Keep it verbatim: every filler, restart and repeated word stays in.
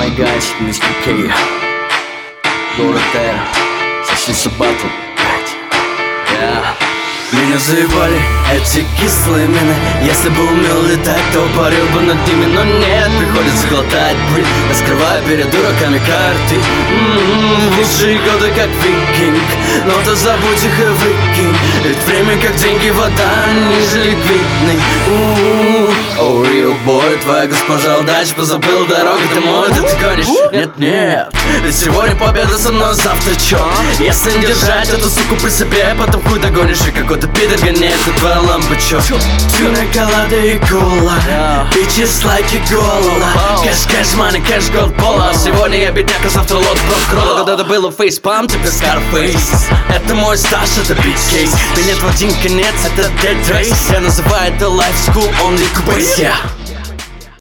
май гайс, мистер Кей, город Эр, Сосиса Батл. Меня заебали эти кислые мины. Если бы умел летать, то парил бы над ними. Но нет, приходится глотать пыль, раскрывая перед дураками карты. М-м-м, в лучшие годы как викинг, но то забудь их и выкинь. Ведь время как деньги, вода ниже ликвидной. О, real boy, твоя госпожа удача позабыл дорогу домой, да ты гонишь? Нет, нет, ведь сегодня победа со мной, завтра чё? Если не держать эту суку при себе, потом хуй догонишь, и какой-то пидор гоняет на твою лампу, чё? Пинаколада и кола, bitches like и голова. Кэш, кэш, money, кэш, голд, пола. Сегодня я бедняк, а завтра лот, прокрола. Когда-то было фейспам, теперь Scarface. Это мой стаж, это бит-кейс. Билет в один конец, это dead race. Я называю это life school, only quiz, yeah.